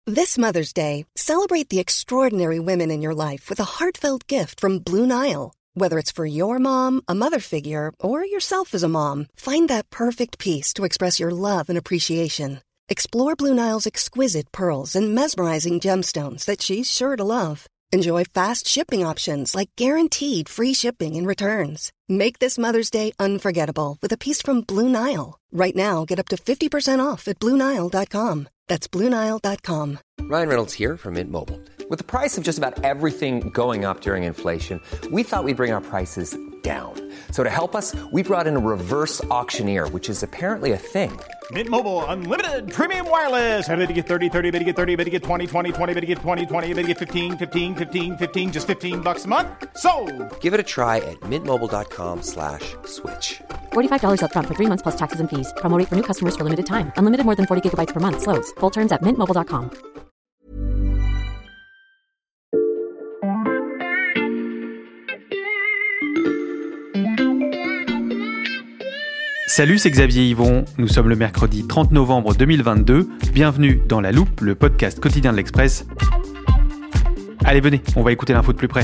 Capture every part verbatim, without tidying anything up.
This Mother's Day, celebrate the extraordinary women in your life with a heartfelt gift from Blue Nile. Whether it's for your mom, a mother figure, or yourself as a mom, find that perfect piece to express your love and appreciation. Explore Blue Nile's exquisite pearls and mesmerizing gemstones that she's sure to love. Enjoy fast shipping options like guaranteed free shipping and returns. Make this Mother's Day unforgettable with a piece from Blue Nile. Right now, get up to fifty percent off at Blue Nile dot com. That's Blue Nile dot com. Ryan Reynolds here from Mint Mobile. With the price of just about everything going up during inflation, we thought we'd bring our prices down. So to help us, we brought in a reverse auctioneer, which is apparently a thing. Mint Mobile Unlimited Premium Wireless. How to get thirty, thirty, bit to get thirty, bit to get twenty, twenty, twenty, bit to get twenty, twenty, bit to get fifteen, fifteen, fifteen, fifteen, just fifteen bucks a month? Sold! Give it a try at mintmobile.com slash switch. forty-five dollars up front for three months plus taxes and fees. Promo rate for new customers for limited time. Unlimited more than forty gigabytes per month. Slows full terms at mint mobile dot com. Salut, c'est Xavier Yvon. Nous sommes le mercredi trente novembre deux mille vingt-deux. Bienvenue dans La Loupe, le podcast quotidien de l'Express. Allez, venez, on va écouter l'info de plus près.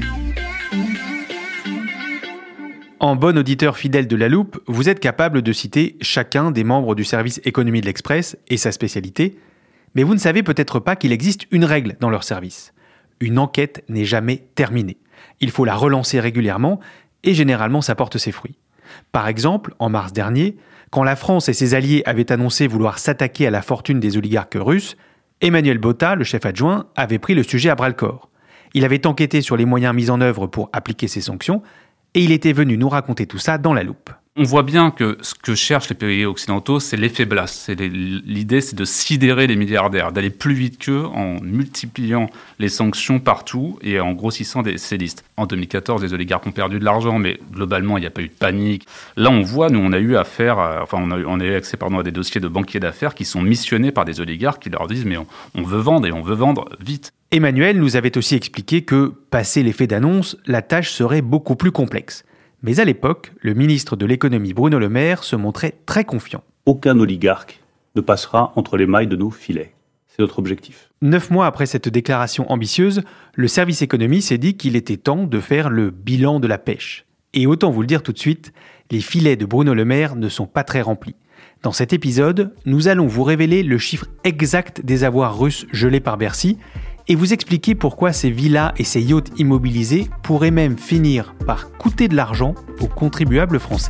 En bon auditeur fidèle de La Loupe, vous êtes capable de citer chacun des membres du service économie de l'Express et sa spécialité, mais vous ne savez peut-être pas qu'il existe une règle dans leur service. Une enquête n'est jamais terminée. Il faut la relancer régulièrement et généralement ça porte ses fruits. Par exemple, en mars dernier, quand la France et ses alliés avaient annoncé vouloir s'attaquer à la fortune des oligarques russes, Emmanuel Botta, le chef adjoint, avait pris le sujet à bras-le-corps. Il avait enquêté sur les moyens mis en œuvre pour appliquer ces sanctions et il était venu nous raconter tout ça dans La Loupe. On voit bien que ce que cherchent les pays occidentaux, c'est l'effet blast. C'est les, l'idée, c'est de sidérer les milliardaires, d'aller plus vite qu'eux en multipliant les sanctions partout et en grossissant des, ces listes. En deux mille quatorze, les oligarques ont perdu de l'argent, mais globalement, il n'y a pas eu de panique. Là, on voit, nous, on a eu affaire, à, enfin, on a, on a eu accès pardon, à des dossiers de banquiers d'affaires qui sont missionnés par des oligarques qui leur disent « mais on, on veut vendre et on veut vendre vite ». Emmanuel nous avait aussi expliqué que, passé l'effet d'annonce, la tâche serait beaucoup plus complexe. Mais à l'époque, le ministre de l'économie Bruno Le Maire se montrait très confiant. Aucun oligarque ne passera entre les mailles de nos filets. C'est notre objectif. Neuf mois après cette déclaration ambitieuse, le service économie s'est dit qu'il était temps de faire le bilan de la pêche. Et autant vous le dire tout de suite, les filets de Bruno Le Maire ne sont pas très remplis. Dans cet épisode, nous allons vous révéler le chiffre exact des avoirs russes gelés par Bercy et vous expliquer pourquoi ces villas et ces yachts immobilisés pourraient même finir par coûter de l'argent aux contribuables français.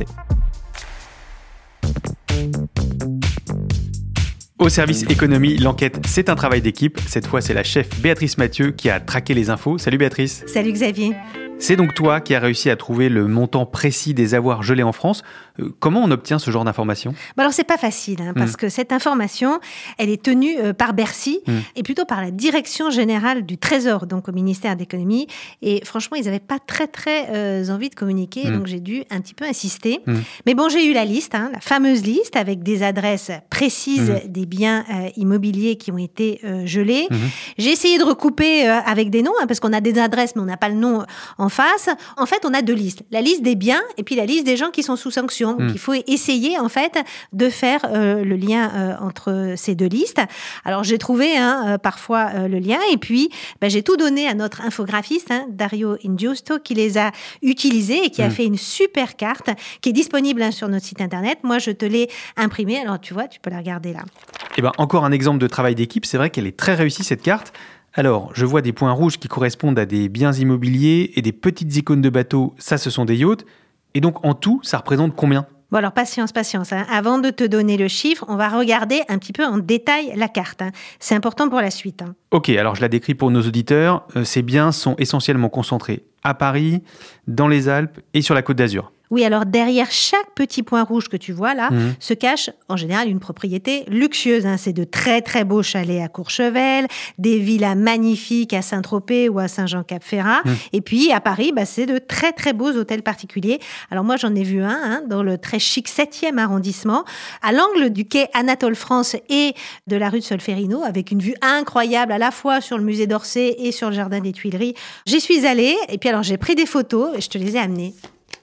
Au service économie, l'enquête, c'est un travail d'équipe. Cette fois, c'est la chef Béatrice Mathieu qui a traqué les infos. Salut Béatrice. Salut Xavier. C'est donc toi qui as réussi à trouver le montant précis des avoirs gelés en France. Euh, comment on obtient ce genre d'information ? Bah alors, c'est pas facile, hein, parce mmh. que cette information, elle est tenue euh, par Bercy mmh. et plutôt par la Direction Générale du Trésor, donc au ministère de l'Économie. Et franchement, ils n'avaient pas très, très euh, envie de communiquer, mmh. donc j'ai dû un petit peu insister. Mmh. Mais bon, j'ai eu la liste, hein, la fameuse liste avec des adresses précises mmh. des biens euh, immobiliers qui ont été euh, gelés. Mmh. J'ai essayé de recouper euh, avec des noms, hein, parce qu'on a des adresses, mais on n'a pas le nom en face. En fait, on a deux listes. La liste des biens et puis la liste des gens qui sont sous sanction. Donc, mmh. il faut essayer, en fait, de faire euh, le lien euh, entre ces deux listes. Alors, j'ai trouvé hein, euh, parfois euh, le lien et puis ben, j'ai tout donné à notre infographiste, hein, Dario Ingiusto, qui les a utilisés et qui mmh. a fait une super carte qui est disponible hein, sur notre site internet. Moi, je te l'ai imprimée. Alors, tu vois, tu peux la regarder là. Eh ben, encore un exemple de travail d'équipe. C'est vrai qu'elle est très réussie, cette carte. Alors, je vois des points rouges qui correspondent à des biens immobiliers et des petites icônes de bateaux, ça ce sont des yachts. Et donc en tout, ça représente combien ? Bon alors patience, patience. Hein. Avant de te donner le chiffre, on va regarder un petit peu en détail la carte. Hein. C'est important pour la suite. Hein. Ok, alors je la décris pour nos auditeurs. Euh, ces biens sont essentiellement concentrés à Paris, dans les Alpes et sur la Côte d'Azur. Oui, alors derrière chaque petit point rouge que tu vois là, mmh. se cache en général une propriété luxueuse. Hein. C'est de très très beaux chalets à Courchevel, des villas magnifiques à Saint-Tropez ou à Saint-Jean-Cap-Ferrat. Mmh. Et puis à Paris, bah, c'est de très très beaux hôtels particuliers. Alors moi j'en ai vu un hein, dans le très chic septième arrondissement, à l'angle du quai Anatole France et de la rue de Solferino, avec une vue incroyable à la fois sur le musée d'Orsay et sur le jardin des Tuileries. J'y suis allée et puis alors j'ai pris des photos et je te les ai amenées.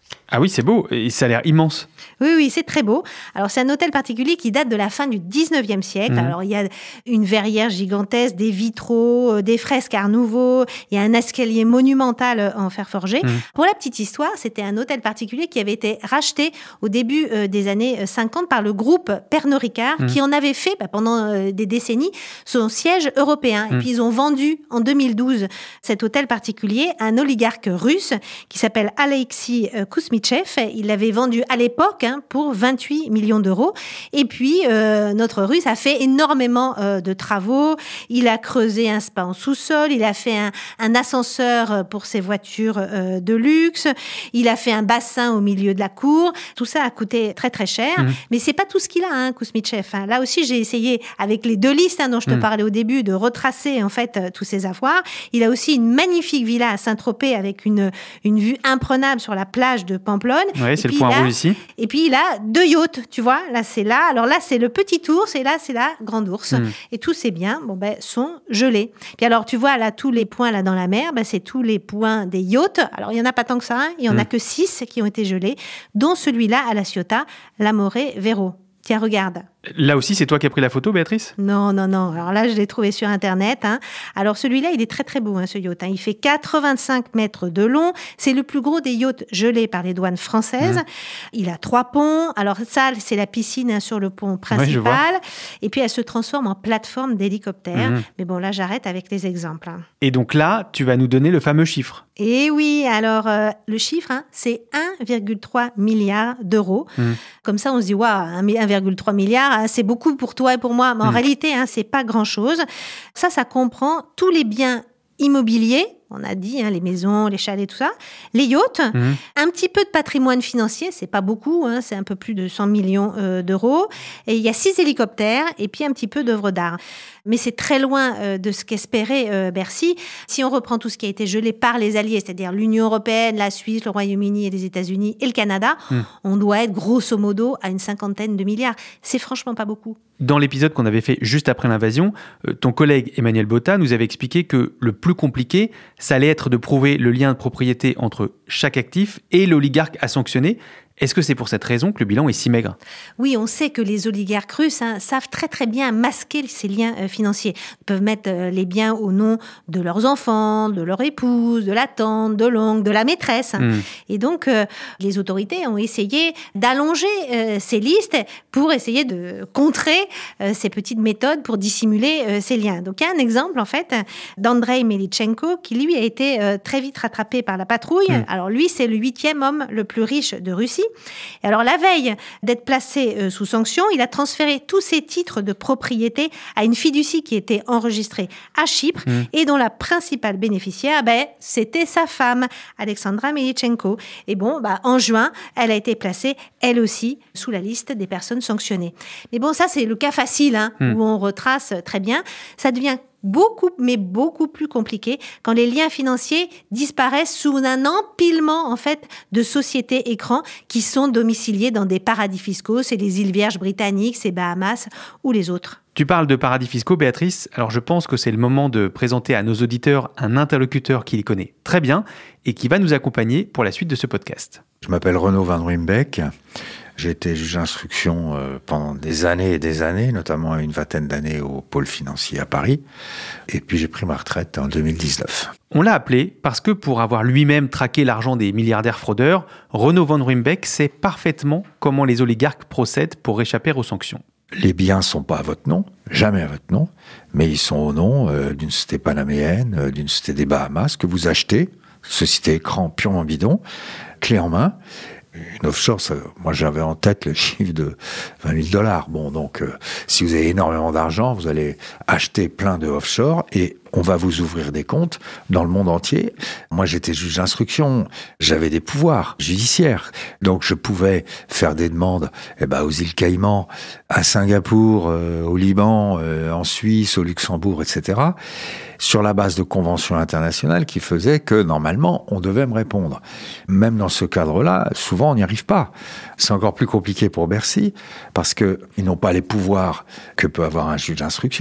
Ah oui, c'est beau, et ça a l'air immense. Oui, oui, c'est très beau. Alors, c'est un hôtel particulier qui date de la fin du dix-neuvième siècle. Mmh. Alors, il y a une verrière gigantesque, des vitraux, des fresques Art Nouveau, il y a un escalier monumental en fer forgé. Mmh. Pour la petite histoire, c'était un hôtel particulier qui avait été racheté au début euh, des années cinquante par le groupe Pernod Ricard, mmh. qui en avait fait, bah, pendant euh, des décennies, son siège européen. Mmh. Et puis, ils ont vendu, en deux mille douze, cet hôtel particulier à un oligarque russe qui s'appelle Alexis Kouzmitchev. Il l'avait vendu à l'époque hein, pour vingt-huit millions d'euros. Et puis, euh, notre Russe a fait énormément euh, de travaux. Il a creusé un spa en sous-sol. Il a fait un, un ascenseur pour ses voitures euh, de luxe. Il a fait un bassin au milieu de la cour. Tout ça a coûté très, très cher. Mmh. Mais c'est pas tout ce qu'il a, hein, Kouzmitchev. Hein. Là aussi, j'ai essayé, avec les deux listes hein, dont je te mmh. parlais au début, de retracer en fait euh, tous ses avoirs. Il a aussi une magnifique villa à Saint-Tropez avec une, une vue imprenable sur la plage de Pamplonne. Oui, c'est le point rouge ici. Et puis, il a deux yachts, tu vois. Là, c'est là. Alors là, c'est le petit ours et là, c'est la grande ours. Mmh. Et tous ces biens, bon, ben, sont gelés. Puis alors, tu vois, là, tous les points là dans la mer, ben, c'est tous les points des yachts. Alors, il n'y en a pas tant que ça. Hein. Il n'y en mmh. a que six qui ont été gelés, dont celui-là à La Ciotat, l'Amore Vero. Tiens, regarde. Là aussi, c'est toi qui as pris la photo, Béatrice ? Non, non, non. Alors là, je l'ai trouvé sur Internet. Hein. Alors celui-là, il est très, très beau, hein, ce yacht. Hein. Il fait quatre-vingt-cinq mètres de long. C'est le plus gros des yachts gelés par les douanes françaises. Mmh. Il a trois ponts. Alors ça, c'est la piscine hein, sur le pont principal. Ouais, et puis, elle se transforme en plateforme d'hélicoptère. Mmh. Mais bon, là, j'arrête avec les exemples. Hein. Et donc là, tu vas nous donner le fameux chiffre. Et oui, alors euh, le chiffre, hein, c'est un virgule trois milliard d'euros. Mmh. Comme ça, on se dit, waouh, un virgule trois milliard, hein, c'est beaucoup pour toi et pour moi. Mais en mmh. réalité, hein, c'est pas grand-chose. Ça, ça comprend tous les biens immobiliers. On a dit, hein, les maisons, les chalets, tout ça. Les yachts, mmh. un petit peu de patrimoine financier, c'est pas beaucoup, hein, c'est un peu plus de cent millions euh, d'euros. Et il y a six hélicoptères et puis un petit peu d'œuvres d'art. Mais c'est très loin euh, de ce qu'espérait euh, Bercy. Si on reprend tout ce qui a été gelé par les alliés, c'est-à-dire l'Union européenne, la Suisse, le Royaume-Uni et les États-Unis et le Canada, mmh. on doit être grosso modo à une cinquantaine de milliards. C'est franchement pas beaucoup. Dans l'épisode qu'on avait fait juste après l'invasion, euh, ton collègue Emmanuel Botta nous avait expliqué que le plus compliqué, ça allait être de prouver le lien de propriété entre chaque actif et l'oligarque à sanctionner. Est-ce que c'est pour cette raison que le bilan est si maigre ? Oui, on sait que les oligarques russes hein, savent très très bien masquer ces liens euh, financiers. Ils peuvent mettre euh, les biens au nom de leurs enfants, de leur épouse, de la tante, de l'oncle, de la maîtresse. Mmh. Et donc, euh, les autorités ont essayé d'allonger euh, ces listes pour essayer de contrer euh, ces petites méthodes pour dissimuler euh, ces liens. Donc, il y a un exemple, en fait, d'Andrei Melitchenko, qui, lui, a été euh, très vite rattrapé par la patrouille. Mmh. Alors, lui, c'est le huitième homme le plus riche de Russie. Et alors, la veille d'être placé euh, sous sanction, il a transféré tous ses titres de propriété à une fiducie qui était enregistrée à Chypre mmh. et dont la principale bénéficiaire, ben, c'était sa femme, Alexandra Melitchenko. Et bon, bah, en juin, elle a été placée, elle aussi, sous la liste des personnes sanctionnées. Mais bon, ça, c'est le cas facile, hein, mmh. où on retrace très bien. Ça devient beaucoup, mais beaucoup plus compliqué quand les liens financiers disparaissent sous un empilement, en fait, de sociétés écrans qui sont domiciliées dans des paradis fiscaux. C'est les îles Vierges britanniques, c'est Bahamas ou les autres. Tu parles de paradis fiscaux, Béatrice. Alors, je pense que c'est le moment de présenter à nos auditeurs un interlocuteur qui les connaît très bien et qui va nous accompagner pour la suite de ce podcast. Je m'appelle Renaud Van Ruymbeck. J'ai été juge d'instruction pendant des années et des années, notamment une vingtaine d'années au pôle financier à Paris. Et puis j'ai pris ma retraite en deux mille dix-neuf. On l'a appelé parce que pour avoir lui-même traqué l'argent des milliardaires fraudeurs, Renaud Van Ruymbeck sait parfaitement comment les oligarques procèdent pour échapper aux sanctions. Les biens ne sont pas à votre nom, jamais à votre nom, mais ils sont au nom euh, d'une société panaméenne, euh, d'une société des Bahamas que vous achetez, société écran purement bidon, clé en main. Une offshore, ça, moi j'avais en tête le chiffre de vingt mille dollars. Bon, donc euh, si vous avez énormément d'argent, vous allez acheter plein de offshore et on va vous ouvrir des comptes dans le monde entier. Moi j'étais juge d'instruction, j'avais des pouvoirs judiciaires, donc je pouvais faire des demandes eh ben, aux îles Caïmans, à Singapour, euh, au Liban, euh, en Suisse, au Luxembourg, et cetera, sur la base de conventions internationales qui faisaient que, normalement, on devait me répondre. Même dans ce cadre-là, souvent, on n'y arrive pas. C'est encore plus compliqué pour Bercy, parce qu'ils n'ont pas les pouvoirs que peut avoir un juge d'instruction.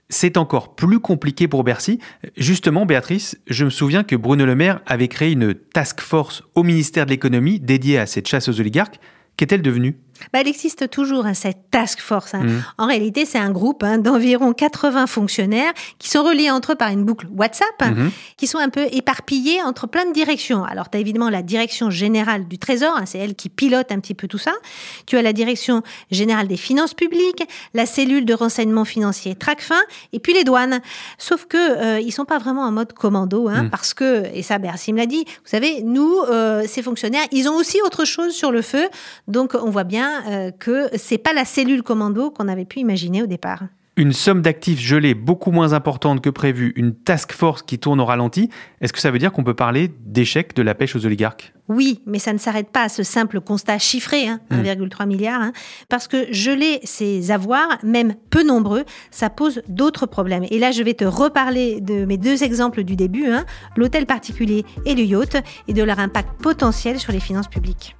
c'est encore plus compliqué pour Bercy. Justement, Béatrice, je me souviens que Bruno Le Maire avait créé une task force au ministère de l'économie dédiée à cette chasse aux oligarques. Qu'est-elle devenue ? Bah, elle existe toujours, hein, cette task force. Hein. Mmh. En réalité, c'est un groupe hein, d'environ quatre-vingts fonctionnaires qui sont reliés entre eux par une boucle WhatsApp, mmh. qui sont un peu éparpillés entre plein de directions. Alors, tu as évidemment la direction générale du Trésor, hein, c'est elle qui pilote un petit peu tout ça. Tu as la direction générale des finances publiques, la cellule de renseignement financier Tracfin, et puis les douanes. Sauf que euh, ils sont pas vraiment en mode commando, hein, mmh. parce que, et ça Bercy me l'a dit, vous savez, nous, euh, ces fonctionnaires, ils ont aussi autre chose sur le feu. Donc, on voit bien Euh, que c'est pas la cellule commando qu'on avait pu imaginer au départ. Une somme d'actifs gelés beaucoup moins importante que prévu, une task force qui tourne au ralenti, est-ce que ça veut dire qu'on peut parler d'échec de la pêche aux oligarques ? Oui, mais ça ne s'arrête pas à ce simple constat chiffré, hein, mmh. un virgule trois milliard, hein, parce que geler ces avoirs, même peu nombreux, ça pose d'autres problèmes. Et là, je vais te reparler de mes deux exemples du début, hein, l'hôtel particulier et le yacht, et de leur impact potentiel sur les finances publiques.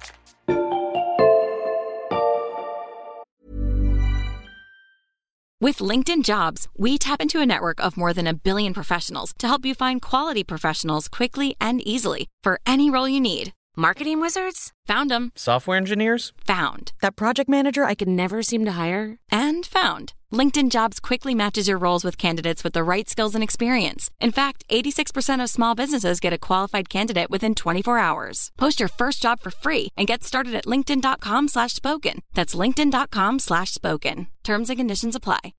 With LinkedIn Jobs, we tap into a network of more than a billion professionals to help you find quality professionals quickly and easily for any role you need. Marketing wizards? Found them. Software engineers? Found. That project manager I could never seem to hire? And found. LinkedIn Jobs quickly matches your roles with candidates with the right skills and experience. In fact, eighty-six percent of small businesses get a qualified candidate within twenty-four hours. Post your first job for free and get started at linkedin.com slash spoken. That's linkedin.com slash spoken. Terms and conditions apply.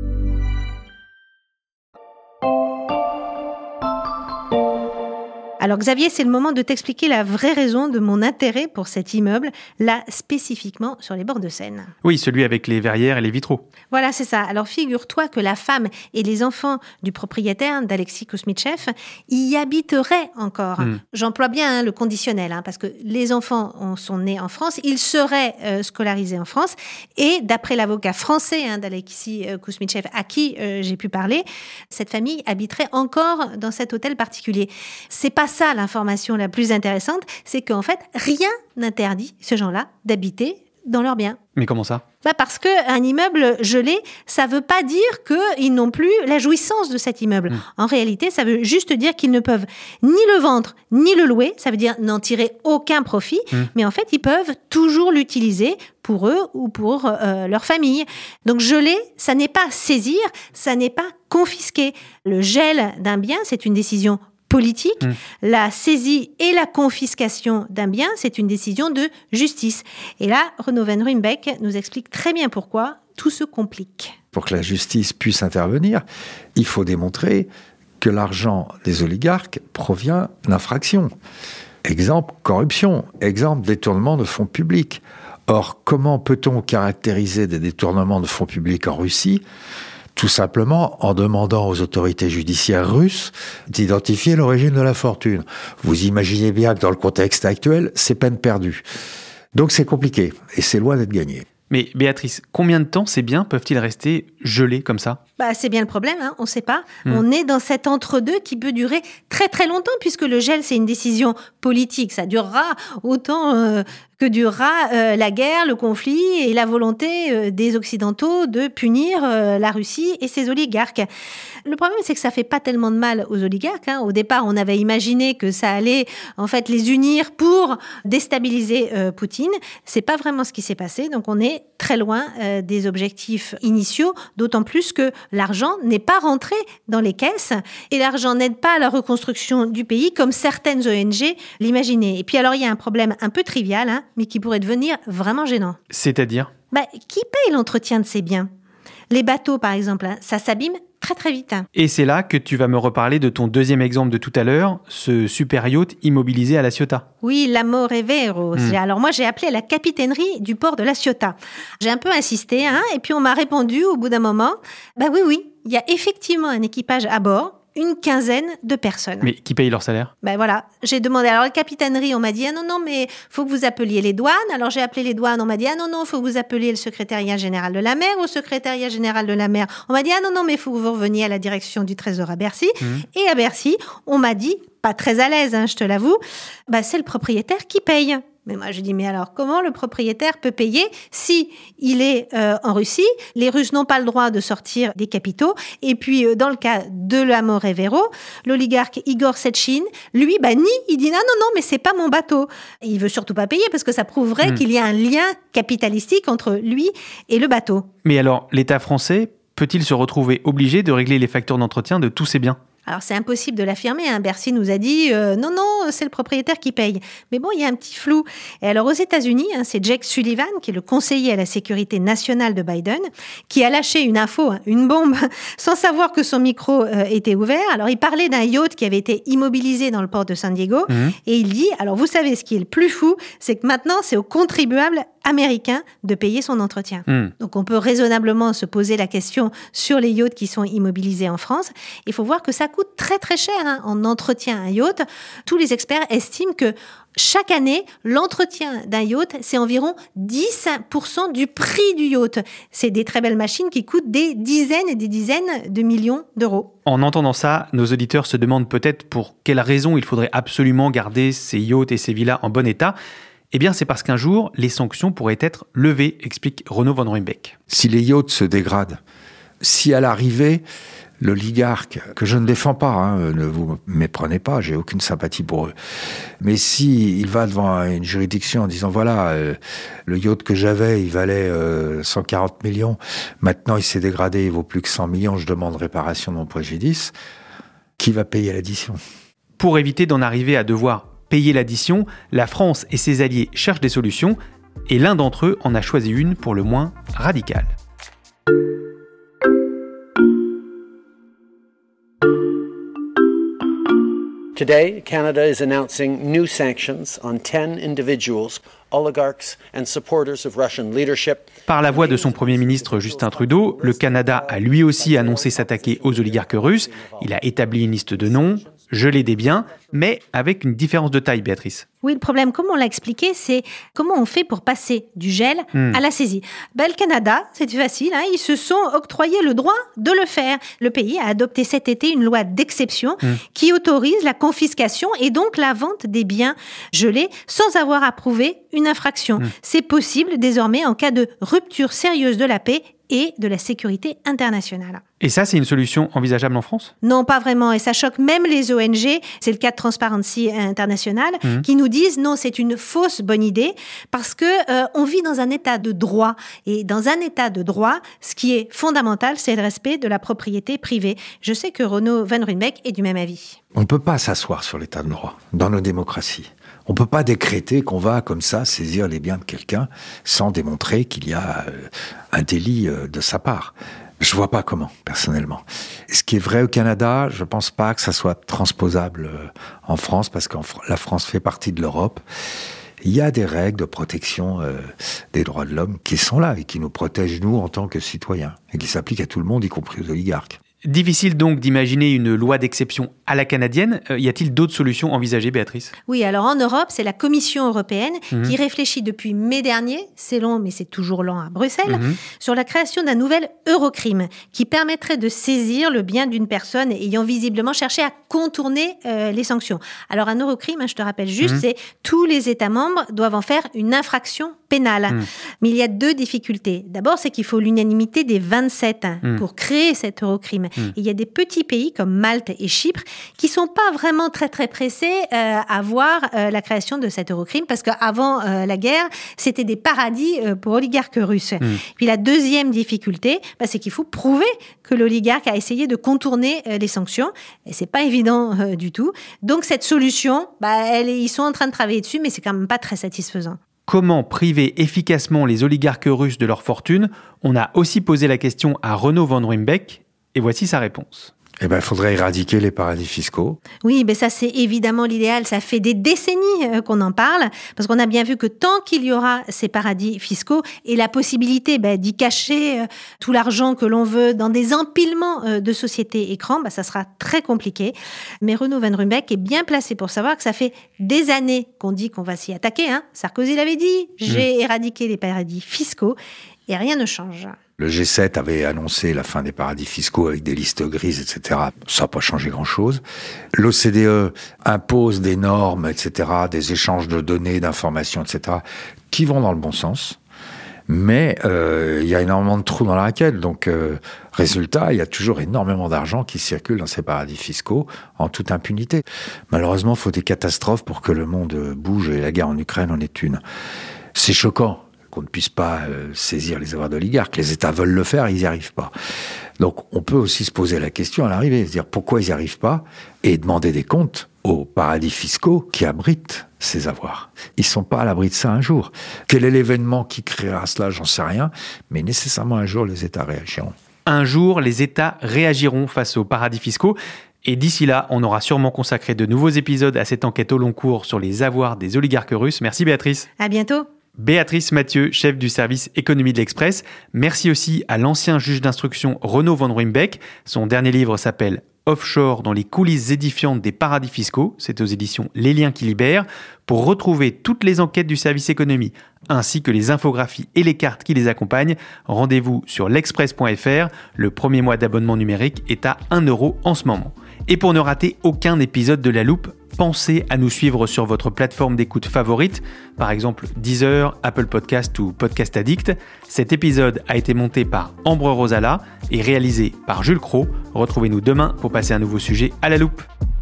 Alors Xavier, c'est le moment de t'expliquer la vraie raison de mon intérêt pour cet immeuble, là spécifiquement sur les bords de Seine. Oui, celui avec les verrières et les vitraux. Voilà, c'est ça. Alors figure-toi que la femme et les enfants du propriétaire, d'Alexis Kousmitchev, y habiteraient encore. Mmh. J'emploie bien hein, le conditionnel, hein, parce que les enfants ont, sont nés en France, ils seraient euh, scolarisés en France, et d'après l'avocat français hein, d'Alexis euh, Kousmitchev, à qui euh, j'ai pu parler, cette famille habiterait encore dans cet hôtel particulier. C'est pas ça l'information la plus intéressante, c'est qu'en fait, rien n'interdit ces gens-là d'habiter dans leurs biens. Mais comment ça ? Bah parce qu'un immeuble gelé, ça ne veut pas dire qu'ils n'ont plus la jouissance de cet immeuble. Mmh. En réalité, ça veut juste dire qu'ils ne peuvent ni le vendre, ni le louer. Ça veut dire n'en tirer aucun profit. Mmh. Mais en fait, ils peuvent toujours l'utiliser pour eux ou pour euh, leur famille. Donc, geler, ça n'est pas saisir, ça n'est pas confisquer. Le gel d'un bien, c'est une décision politique, mmh. la saisie et la confiscation d'un bien, c'est une décision de justice. Et là, Renaud Van Ruymbeck nous explique très bien pourquoi tout se complique. Pour que la justice puisse intervenir, il faut démontrer que l'argent des oligarques provient d'infractions. Exemple, corruption. Exemple, détournement de fonds publics. Or, comment peut-on caractériser des détournements de fonds publics en Russie ? Tout simplement en demandant aux autorités judiciaires russes d'identifier l'origine de la fortune. Vous imaginez bien que dans le contexte actuel, c'est peine perdue. Donc c'est compliqué et c'est loin d'être gagné. Mais Béatrice, combien de temps ces biens peuvent-ils rester gelés comme ça ? Bah, c'est bien le problème, hein, on ne sait pas. Mmh. On est dans cet entre-deux qui peut durer très très longtemps puisque le gel, c'est une décision politique. Ça durera autant euh, que durera euh, la guerre, le conflit et la volonté euh, des Occidentaux de punir euh, la Russie et ses oligarques. Le problème, c'est que ça ne fait pas tellement de mal aux oligarques. Hein. Au départ, on avait imaginé que ça allait en fait les unir pour déstabiliser euh, Poutine. Ce n'est pas vraiment ce qui s'est passé. Donc, on est très loin euh, des objectifs initiaux, d'autant plus que l'argent n'est pas rentré dans les caisses et l'argent n'aide pas à la reconstruction du pays comme certaines O N G l'imaginaient. Et puis alors, il y a un problème un peu trivial, hein, mais qui pourrait devenir vraiment gênant. C'est-à-dire ? Bah, qui paye l'entretien de ces biens ? Les bateaux, par exemple, hein, ça s'abîme très très vite. Et c'est là que tu vas me reparler de ton deuxième exemple de tout à l'heure, ce super yacht immobilisé à La Ciotat. Oui, l'Amore Vero. Mmh. Alors moi, j'ai appelé la capitainerie du port de La Ciotat. J'ai un peu insisté, hein, et puis on m'a répondu au bout d'un moment, bah oui, oui, il y a effectivement un équipage à bord, une quinzaine de personnes. Mais qui paye leur salaire ? Ben voilà, j'ai demandé. Alors, la capitainerie, on m'a dit, ah non, non, mais faut que vous appeliez les douanes. Alors, j'ai appelé les douanes, on m'a dit, ah non, non, faut que vous appeliez le secrétariat général de la mer. Au secrétariat général de la mer, on m'a dit, ah non, non, mais faut que vous reveniez à la direction du Trésor à Bercy. Mmh. Et à Bercy, on m'a dit, pas très à l'aise, hein, je te l'avoue, bah, c'est le propriétaire qui paye. Mais moi, je dis, mais alors, comment le propriétaire peut payer si il est euh, en Russie? Les Russes n'ont pas le droit de sortir des capitaux. Et puis, euh, dans le cas de l'Amore Vero, l'oligarque Igor Sechin, lui, bah, nie. Il dit, non, non, non, mais c'est pas mon bateau. Et il veut surtout pas payer parce que ça prouverait mmh. qu'il y a un lien capitalistique entre lui et le bateau. Mais alors, l'État français peut-il se retrouver obligé de régler les factures d'entretien de tous ses biens ? Alors, c'est impossible de l'affirmer. Hein. Bercy nous a dit euh, non, non, c'est le propriétaire qui paye. Mais bon, il y a un petit flou. Et alors, aux États-Unis, hein, c'est Jake Sullivan, qui est le conseiller à la sécurité nationale de Biden, qui a lâché une info, hein, une bombe, sans savoir que son micro euh, était ouvert. Alors, il parlait d'un yacht qui avait été immobilisé dans le port de San Diego. Mmh. Et il dit, alors vous savez, ce qui est le plus fou, c'est que maintenant, c'est aux contribuables américains de payer son entretien. Mmh. Donc, on peut raisonnablement se poser la question sur les yachts qui sont immobilisés en France. Il faut voir que ça coûte très très cher hein, en entretien un yacht. Tous les experts estiment que chaque année, l'entretien d'un yacht, c'est environ dix pour cent du prix du yacht. C'est des très belles machines qui coûtent des dizaines et des dizaines de millions d'euros. En entendant ça, nos auditeurs se demandent peut-être pour quelles raisons il faudrait absolument garder ces yachts et ces villas en bon état. Eh bien, c'est parce qu'un jour, les sanctions pourraient être levées, explique Renaud Van Ruymbeck. Si les yachts se dégradent, si à l'arrivée, l'oligarque, que je ne défends pas, hein, ne vous méprenez pas, j'ai aucune sympathie pour eux. Mais si il va devant une juridiction en disant voilà, euh, le yacht que j'avais, il valait euh, cent quarante millions, maintenant il s'est dégradé, il vaut plus que cent millions, je demande réparation de mon préjudice, qui va payer l'addition ? Pour éviter d'en arriver à devoir payer l'addition, la France et ses alliés cherchent des solutions, et l'un d'entre eux en a choisi une pour le moins radicale. Today, Canada is announcing new sanctions on ten individuals, oligarchs and supporters of Russian leadership. Par la voix de son Premier ministre Justin Trudeau, le Canada a lui aussi annoncé s'attaquer aux oligarques russes. Il a établi une liste de noms, gelé des biens, mais avec une différence de taille, Béatrice. Oui, le problème, comme on l'a expliqué, c'est comment on fait pour passer du gel mmh. à la saisie. Ben, le Canada, c'était facile, hein, ils se sont octroyés le droit de le faire. Le pays a adopté cet été une loi d'exception mmh. qui autorise la confiscation et donc la vente des biens gelés sans avoir à prouver une infraction. Mmh. C'est possible désormais en cas de rupture sérieuse de la paix et de la sécurité internationale. Et ça, c'est une solution envisageable en France ? Non, pas vraiment. Et ça choque même les O N G. C'est le cas de Transparency International, mmh. qui nous disent non, c'est une fausse bonne idée parce que euh, on vit dans un état de droit. Et dans un état de droit, ce qui est fondamental, c'est le respect de la propriété privée. Je sais que Renaud Van Ruymbeck est du même avis. On ne peut pas s'asseoir sur l'état de droit dans nos démocraties. On ne peut pas décréter qu'on va, comme ça, saisir les biens de quelqu'un sans démontrer qu'il y a euh, un délit euh, de sa part. Je vois pas comment, personnellement. Ce qui est vrai au Canada, je pense pas que ça soit transposable euh, en France, parce que la France fait partie de l'Europe. Il y a des règles de protection euh, des droits de l'homme qui sont là et qui nous protègent, nous, en tant que citoyens, et qui s'appliquent à tout le monde, y compris aux oligarques. Difficile donc d'imaginer une loi d'exception à la canadienne. Euh, y a-t-il d'autres solutions envisagées, Béatrice ? Oui, alors en Europe, c'est la Commission européenne mmh. qui réfléchit depuis mai dernier, c'est long mais c'est toujours lent à Bruxelles, mmh. sur la création d'un nouvel Eurocrime qui permettrait de saisir le bien d'une personne ayant visiblement cherché à contourner euh, les sanctions. Alors un Eurocrime, hein, je te rappelle juste, mmh. c'est tous les États membres doivent en faire une infraction pénale. Mmh. Mais il y a deux difficultés. D'abord, c'est qu'il faut l'unanimité des vingt-sept hein, mmh. pour créer cet Eurocrime. Mmh. Il y a des petits pays comme Malte et Chypre qui sont pas vraiment très très pressés euh, à voir euh, la création de cet Eurocrime parce qu'avant euh, la guerre, c'était des paradis euh, pour oligarques russes. Mmh. Puis la deuxième difficulté, bah, c'est qu'il faut prouver que l'oligarque a essayé de contourner euh, les sanctions et c'est pas évident euh, du tout. Donc cette solution, bah, elle, ils sont en train de travailler dessus, mais c'est quand même pas très satisfaisant. Comment priver efficacement les oligarques russes de leur fortune ? On a aussi posé la question à Renaud Van Ruymbeck. Et voici sa réponse. Eh ben, il faudrait éradiquer les paradis fiscaux. Oui, mais ça, c'est évidemment l'idéal. Ça fait des décennies qu'on en parle, parce qu'on a bien vu que tant qu'il y aura ces paradis fiscaux et la possibilité ben, d'y cacher tout l'argent que l'on veut dans des empilements de sociétés écrans, ben, ça sera très compliqué. Mais Renaud Van Ruymbeck est bien placé pour savoir que ça fait des années qu'on dit qu'on va s'y attaquer. Hein. Sarkozy l'avait dit, j'ai mmh. éradiqué les paradis fiscaux et rien ne change. Le G sept avait annoncé la fin des paradis fiscaux avec des listes grises, et cetera. Ça n'a pas changé grand-chose. L'O C D E impose des normes, et cetera, des échanges de données, d'informations, et cetera, qui vont dans le bon sens. Mais euh, il y a énormément de trous dans la raquette. Donc, euh, résultat, il y a toujours énormément d'argent qui circule dans ces paradis fiscaux en toute impunité. Malheureusement, il faut des catastrophes pour que le monde bouge, et la guerre en Ukraine en est une. C'est choquant qu'on ne puisse pas euh, saisir les avoirs d'oligarques. Les États veulent le faire, ils n'y arrivent pas. Donc, on peut aussi se poser la question à l'arrivée, se dire pourquoi ils n'y arrivent pas, et demander des comptes aux paradis fiscaux qui abritent ces avoirs. Ils ne sont pas à l'abri de ça un jour. Quel est l'événement qui créera cela, j'en sais rien, mais nécessairement un jour, les États réagiront. Un jour, les États réagiront face aux paradis fiscaux. Et d'ici là, on aura sûrement consacré de nouveaux épisodes à cette enquête au long cours sur les avoirs des oligarques russes. Merci Béatrice. À bientôt. Béatrice Mathieu, chef du service économie de l'Express. Merci aussi à l'ancien juge d'instruction Renaud von Ruymbeck. Son dernier livre s'appelle Offshore dans les coulisses édifiantes des paradis fiscaux. C'est aux éditions Les Liens qui libèrent. Pour retrouver toutes les enquêtes du service économie, ainsi que les infographies et les cartes qui les accompagnent, rendez-vous sur l'express point f r. Le premier mois d'abonnement numérique est à un euro en ce moment. Et pour ne rater aucun épisode de La Loupe, pensez à nous suivre sur votre plateforme d'écoute favorite, par exemple Deezer, Apple Podcast ou Podcast Addict. Cet épisode a été monté par Ambre Rosala et réalisé par Jules Cros. Retrouvez-nous demain pour passer un nouveau sujet à La Loupe.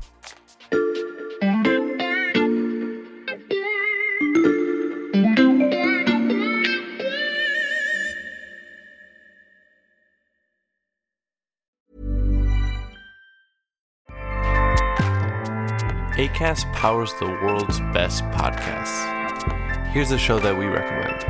Acast powers the world's best podcasts. Here's a show that we recommend.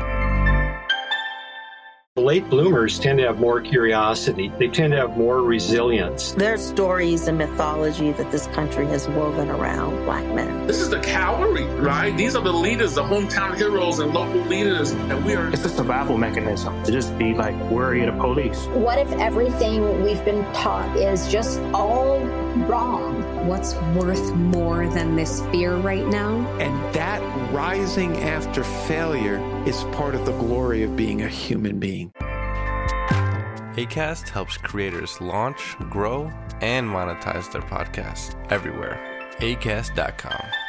Late bloomers tend to have more curiosity. They tend to have more resilience. There are stories and mythology that this country has woven around Black men. This is the cavalry, right? These are the leaders, the hometown heroes and local leaders. And we are... It's a survival mechanism to just be like worried of police. What if everything we've been taught is just all wrong? What's worth more than this fear right now? And that rising after failure is part of the glory of being a human being. Acast helps creators launch, grow, and monetize their podcasts everywhere. acast dot com.